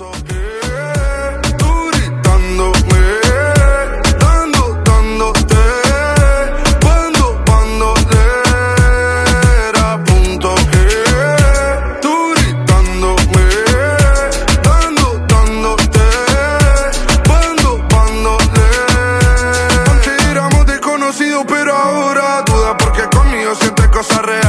Tú gritándome, dándote, bandolera, punto G. Tú gritándome, dándote, bandolera. Antes éramos desconocidos, pero ahora duda porque conmigo sientes cosas reales.